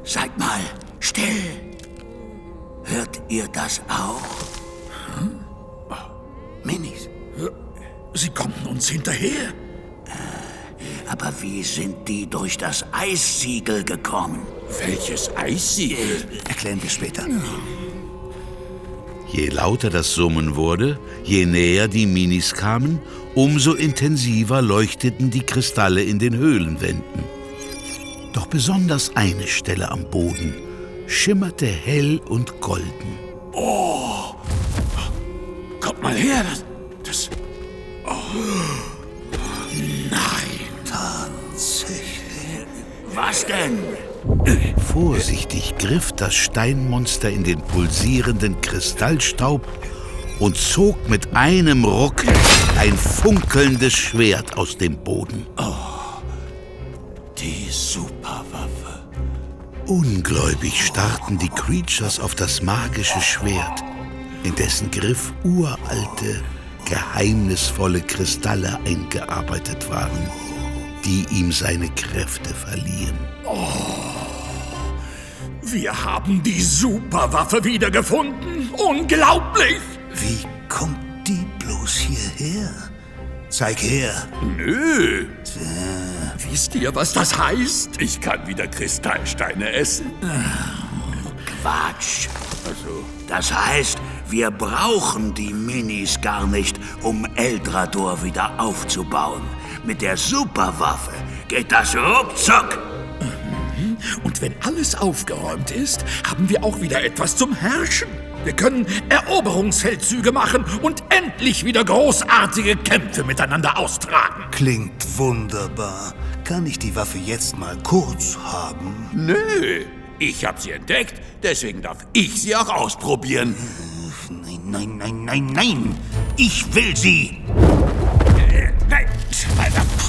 Seid mal still. Hört ihr das auch? Minis. Sie kommen uns hinterher. Aber wie sind die durch das Eissiegel gekommen? Welches Eissiegel? Erklären wir später. Je lauter das Summen wurde, je näher die Minis kamen, umso intensiver leuchteten die Kristalle in den Höhlenwänden. Doch besonders eine Stelle am Boden schimmerte hell und golden. Oh! Kommt mal her, das... Oh! Nein! Tatsächlich. Was denn? Vorsichtig griff das Steinmonster in den pulsierenden Kristallstaub und zog mit einem Ruck ein funkelndes Schwert aus dem Boden. Die Superwaffe. Ungläubig starrten die Creatures auf das magische Schwert, in dessen Griff uralte, geheimnisvolle Kristalle eingearbeitet waren, die ihm seine Kräfte verliehen. Wir haben die Superwaffe wiedergefunden. Unglaublich! Wie kommt die bloß hierher? Zeig her. Nö. Wisst ihr, was das heißt? Ich kann wieder Kristallsteine essen. Quatsch. Also, Das heißt, wir brauchen die Minis gar nicht, um Eldrador wieder aufzubauen. Mit der Superwaffe geht das ruckzuck. und wenn alles aufgeräumt ist, haben wir auch wieder etwas zum Herrschen. Wir können Eroberungsfeldzüge machen und endlich wieder großartige Kämpfe miteinander austragen. Klingt wunderbar. Kann ich die Waffe jetzt mal kurz haben? Nö, ich habe sie entdeckt, deswegen darf ich sie auch ausprobieren. Nein, nein, nein, nein, nein! Ich will sie! Nein, Alter,